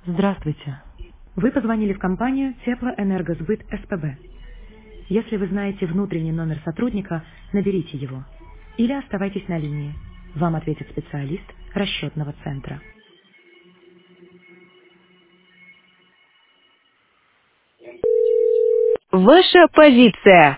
Здравствуйте. Вы позвонили в компанию Теплоэнергосбыт СПБ. Если вы знаете внутренний номер сотрудника, наберите его. Или оставайтесь на линии. Вам ответит специалист расчетного центра. Ваша позиция.